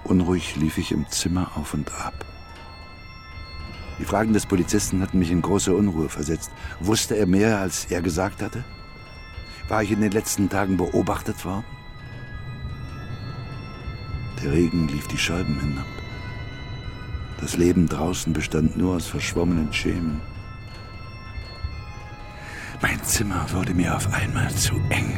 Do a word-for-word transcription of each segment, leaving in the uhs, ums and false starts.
Unruhig lief ich im Zimmer auf und ab. Die Fragen des Polizisten hatten mich in große Unruhe versetzt. Wusste er mehr, als er gesagt hatte? War ich in den letzten Tagen beobachtet worden? Der Regen lief die Scheiben hinab. Das Leben draußen bestand nur aus verschwommenen Schemen. Mein Zimmer wurde mir auf einmal zu eng.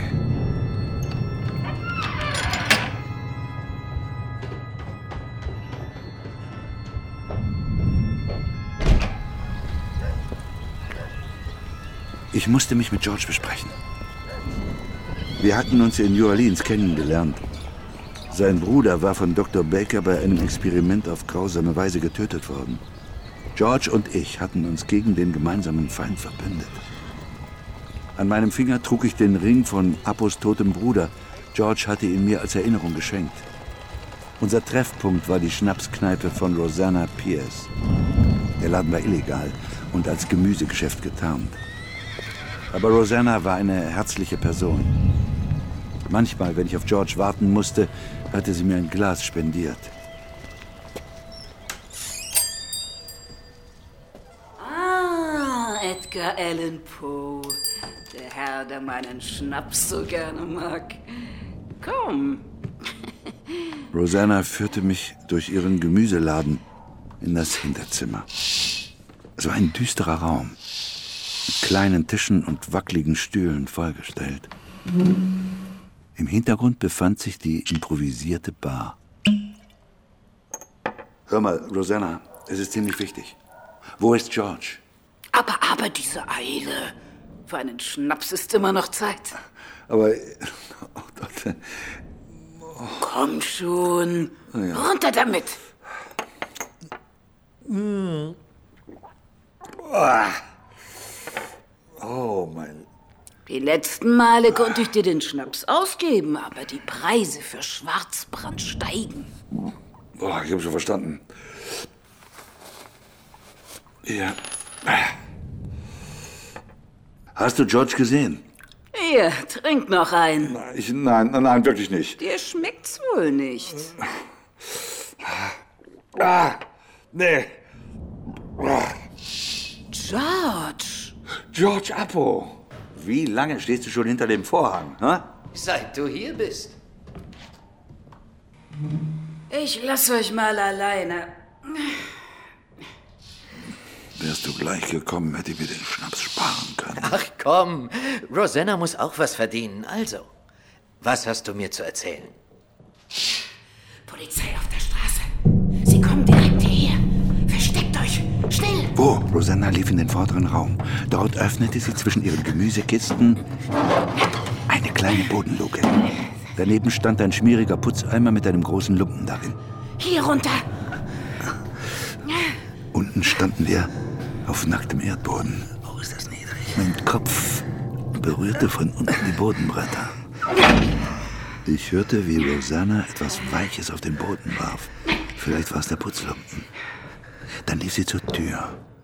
Ich musste mich mit George besprechen. Wir hatten uns in New Orleans kennengelernt. Sein Bruder war von Doktor Baker bei einem Experiment auf grausame Weise getötet worden. George und ich hatten uns gegen den gemeinsamen Feind verbündet. An meinem Finger trug ich den Ring von Appos totem Bruder. George hatte ihn mir als Erinnerung geschenkt. Unser Treffpunkt war die Schnapskneipe von Rosanna Pierce. Der Laden war illegal und als Gemüsegeschäft getarnt. Aber Rosanna war eine herzliche Person. Manchmal, wenn ich auf George warten musste, hatte sie mir ein Glas spendiert. Ah, Edgar Allan Poe. Der Herr, der meinen Schnaps so gerne mag. Komm. Rosanna führte mich durch ihren Gemüseladen in das Hinterzimmer. Es war ein düsterer Raum, mit kleinen Tischen und wackeligen Stühlen vollgestellt. Im Hintergrund befand sich die improvisierte Bar. Hör mal, Rosanna, es ist ziemlich wichtig. Wo ist George? Aber, aber diese Eile. Für einen Schnaps ist immer noch Zeit. Aber... Oh Gott. Oh. Komm schon. Oh ja. Runter damit. Mm. Oh, mein... Die letzten Male konnte ich dir den Schnaps ausgeben, aber die Preise für Schwarzbrand steigen. Oh, ich habe schon verstanden. Ja. Hast du George gesehen? Hier, trink noch einen. Nein, ich, nein, nein, wirklich nicht. Dir schmeckt's wohl nicht. Ah, nee. George. George Appo. Wie lange stehst du schon hinter dem Vorhang, hä? Seit du hier bist. Ich lass euch mal alleine. Wärst du gleich gekommen, hätte ich mir den Schnaps sparen können. Ach komm, Rosanna muss auch was verdienen. Also, was hast du mir zu erzählen? Polizei auf der Straße. Sie kommen direkt hierher. Versteckt euch. Schnell. Wo? Rosanna lief in den vorderen Raum. Dort öffnete sie zwischen ihren Gemüsekisten eine kleine Bodenluke. Daneben stand ein schmieriger Putzeimer mit einem großen Lumpen darin. Hier runter. Unten standen wir auf nacktem Erdboden. Oh, ist das niedrig. Mein Kopf berührte von unten die Bodenbretter. Ich hörte, wie Rosanna etwas Weiches auf den Boden warf. Vielleicht war es der Putzlumpen. Dann lief sie zur Tür.